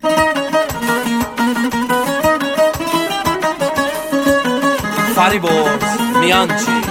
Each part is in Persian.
فریبرز میانچی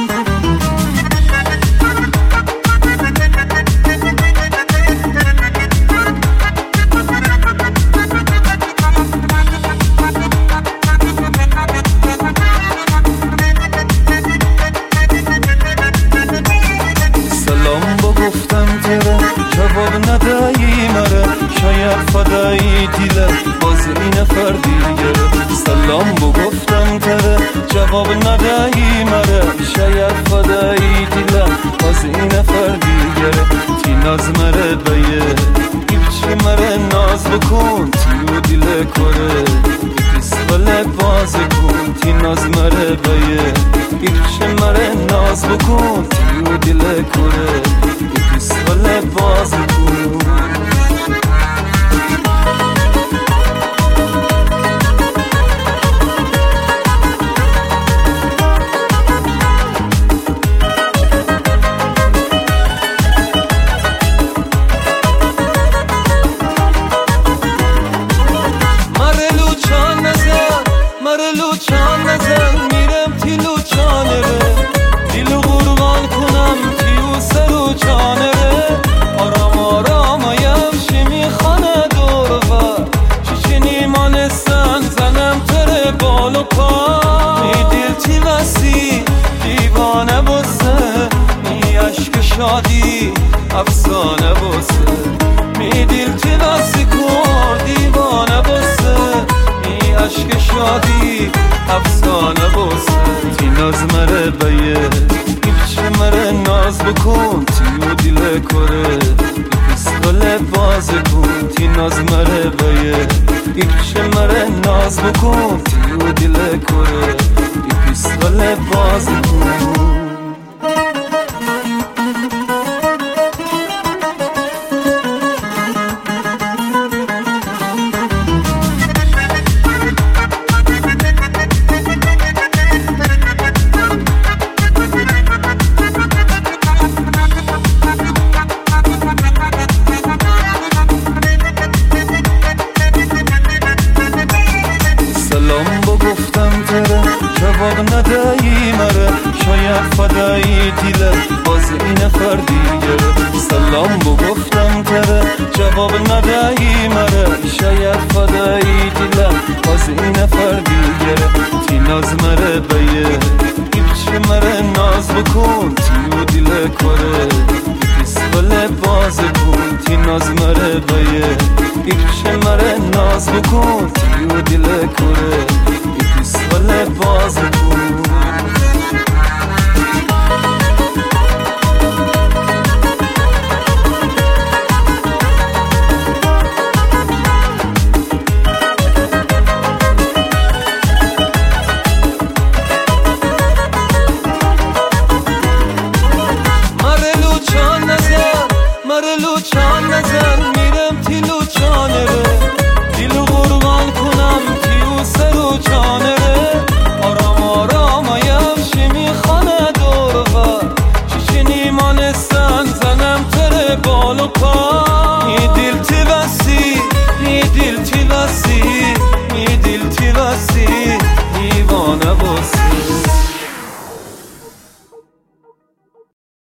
سلام با گفتم تره جواب ندهی مره شاید فدایی دیله باز این نفر دیگره سلام با گفتم تره جواب ندهی مره شاید فدایی دیله باز این نفر دیگره تی ناز مره بیه ایبچه مره ناز بکن تیو دیله کره پیسخاله باز کن تی ناز مره بیه ایبچه مره ناز بکن تیو دیله کره پیسخاله باز کن لوچان نزن میرم تی لوچانه ره دیلو قربان کنم تیو سرو چانه ره آرام آرام یمشی میخانه دور و چیچینی مانستن زنم تره بال و پا می دیل تی وسی دیوانه بسه می عشق شادی افسانه بسه می دیل تی وسی کن دیوانه بسه عشق شادی افسانه بسه تی ناز مره بیه ایبچه مره ناز بکن تیو دیله کره پیسخاله باز کن تی ناز مره بیه ایبچه مره ناز بکن تیو دیله کره پیسخاله باز کن سلام با گفتم تره جواب ندهی مره شاید فدایی دیله باز این نفر دیگره سلام با گفتم تره جواب ندهی مره شاید فدایی دیله باز این نفر دیگره تی ناز مره بیه ایبچه مره ناز بکن تیو دیله کره پیسخاله باز کن تی ناز مره بیه ایبچه مره ناز بکن تیو دیله کره پیسخاله باز کن